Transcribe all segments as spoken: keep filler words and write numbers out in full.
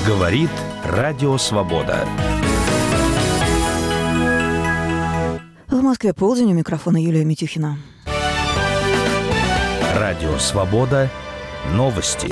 Говорит Радио Свобода. В Москве полдень, у микрофона Юлия Митюхина. Радио Свобода. Новости.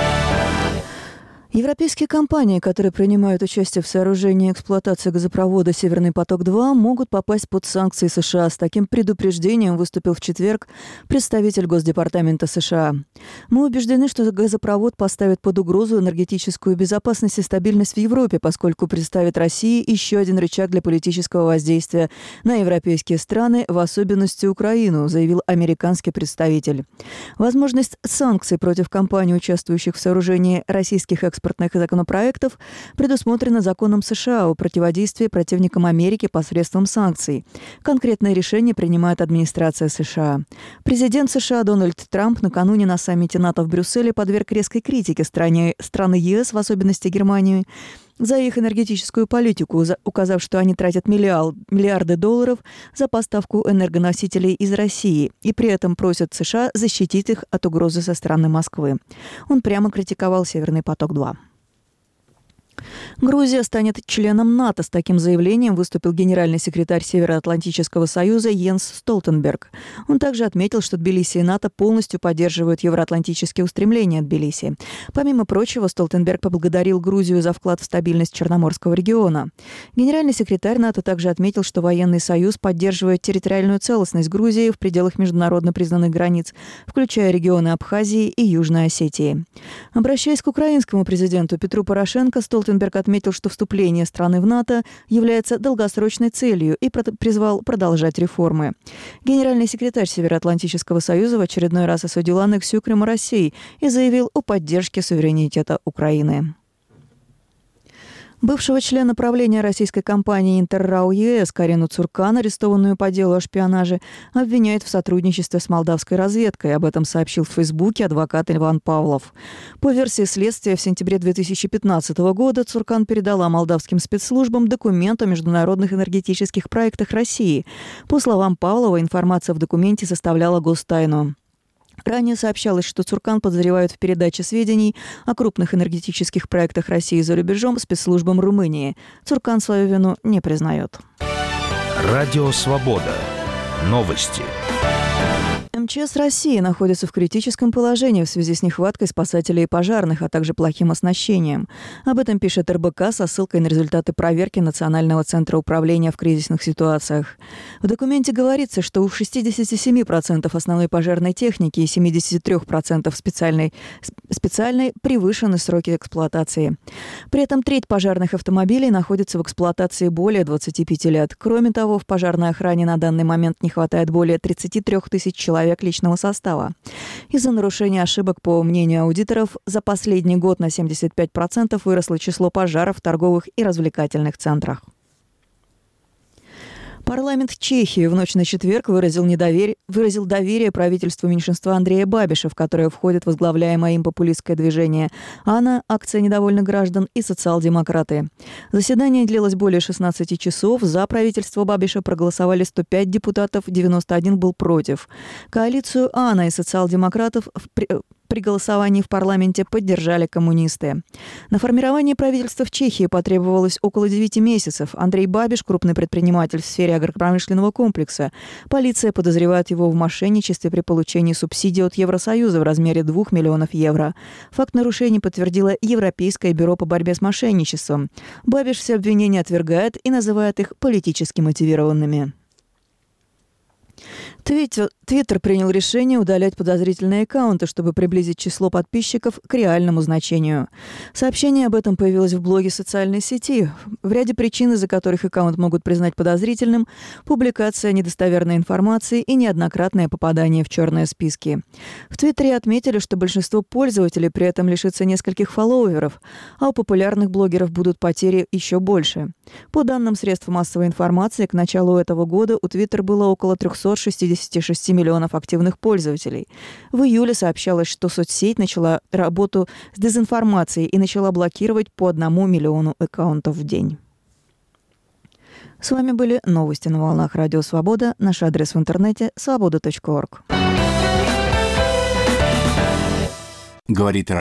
Европейские компании, которые принимают участие в сооружении и эксплуатации газопровода «Северный поток-два», могут попасть под санкции США. С таким предупреждением выступил в четверг представитель Госдепартамента США. «Мы убеждены, что газопровод поставит под угрозу энергетическую безопасность и стабильность в Европе, поскольку представит России еще один рычаг для политического воздействия на европейские страны, в особенности Украину», заявил американский представитель. Возможность санкций против компаний, участвующих в сооружении российских экспортных экспортных законопроектов предусмотрено законом США о противодействии противникам Америки посредством санкций. Конкретное решение принимает администрация США. Президент США Дональд Трамп накануне на саммите НАТО в Брюсселе подверг резкой критике стране, страны ЕС, в особенности Германии, за их энергетическую политику, указав, что они тратят миллиард, миллиарды долларов за поставку энергоносителей из России и при этом просят США защитить их от угрозы со стороны Москвы. Он прямо критиковал «Северный поток-два». Грузия станет членом НАТО. С таким заявлением выступил генеральный секретарь Североатлантического союза Йенс Столтенберг. Он также отметил, что Тбилиси и НАТО полностью поддерживают евроатлантические устремления Тбилиси. Помимо прочего, Столтенберг поблагодарил Грузию за вклад в стабильность Черноморского региона. Генеральный секретарь НАТО также отметил, что военный союз поддерживает территориальную целостность Грузии в пределах международно признанных границ, включая регионы Абхазии и Южной Осетии. Обращаясь к украинскому президенту Петру Порошенко, Столтенберг отметил, что вступление страны в НАТО является долгосрочной целью и призвал продолжать реформы. Генеральный секретарь Североатлантического союза в очередной раз осудил аннексию Крыма Россией и заявил о поддержке суверенитета Украины. Бывшего члена правления российской компании «Интеррау ЕС» Карину Цуркан, арестованную по делу о шпионаже, обвиняют в сотрудничестве с молдавской разведкой. Об этом сообщил в Фейсбуке адвокат Иван Павлов. По версии следствия, в сентябре две тысячи пятнадцатого года Цуркан передала молдавским спецслужбам документ о международных энергетических проектах России. По словам Павлова, информация в документе составляла гостайну. Ранее сообщалось, что Цуркан подозревают в передаче сведений о крупных энергетических проектах России за рубежом спецслужбам Румынии. Цуркан свою вину не признает. Радио Свобода. Новости. МЧС России находится в критическом положении в связи с нехваткой спасателей и пожарных, а также плохим оснащением. Об этом пишет эр бэ ка со ссылкой на результаты проверки Национального центра управления в кризисных ситуациях. В документе говорится, что у шестьдесят семь процентов основной пожарной техники и семьдесят три процента специальной, специальной превышены сроки эксплуатации. При этом треть пожарных автомобилей находится в эксплуатации более двадцати пяти лет. Кроме того, в пожарной охране на данный момент не хватает более тридцати трёх тысяч человек личного состава. Из-за нарушения ошибок, по мнению аудиторов, за последний год на семьдесят пять процентов выросло число пожаров в торговых и развлекательных центрах. Парламент Чехии в ночь на четверг выразил, недоверие, выразил доверие правительству меньшинства Андрея Бабиша, в которое входит возглавляемое им популистское движение «Ана», акция недовольных граждан и социал-демократы. Заседание длилось более шестнадцати часов. За правительство Бабиша проголосовали сто пять депутатов, девяносто один был против. Коалицию «Ана» и социал-демократов в При голосовании в парламенте поддержали коммунисты. На формирование правительства в Чехии потребовалось около девяти месяцев. Андрей Бабиш – крупный предприниматель в сфере агропромышленного комплекса. Полиция подозревает его в мошенничестве при получении субсидий от Евросоюза в размере двух миллионов евро. Факт нарушений подтвердило Европейское бюро по борьбе с мошенничеством. Бабиш все обвинения отвергает и называет их политически мотивированными. Твиттер, Твиттер принял решение удалять подозрительные аккаунты, чтобы приблизить число подписчиков к реальному значению. Сообщение об этом появилось в блоге социальной сети. В ряде причин, из-за которых аккаунт могут признать подозрительным, публикация недостоверной информации и неоднократное попадание в черные списки. В Твиттере отметили, что большинство пользователей при этом лишится нескольких фолловеров, а у популярных блогеров будут потери еще больше. По данным средств массовой информации, к началу этого года у Твиттера было около триста шестьдесят шесть миллионов активных пользователей. В июле сообщалось, что соцсеть начала работу с дезинформацией и начала блокировать по одному миллиону аккаунтов в день. С вами были новости на волнах Радио Свобода. Наш адрес в интернете свобода точка орг. Говорит